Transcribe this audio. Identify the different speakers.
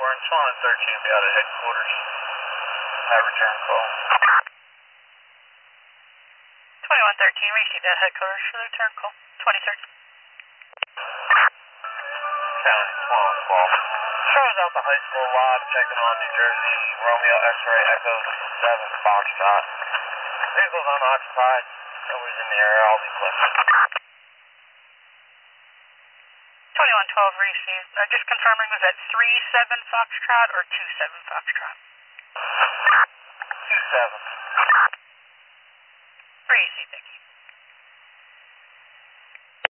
Speaker 1: We're in Swan and 13, be out of headquarters. Have return call.
Speaker 2: 2113, receive that headquarters for the return call. 2013.
Speaker 1: County, Swan, Ball. Shows out the high school lot, checking on New Jersey, Romeo X-ray, Echo 7, Foxtrot. Vehicle's unoccupied. Nobody's in the area, I'll be clear.
Speaker 2: 2112 received. Just confirming, was that 37 Foxtrot or 27 Foxtrot?
Speaker 1: 27.
Speaker 2: Received, thank you.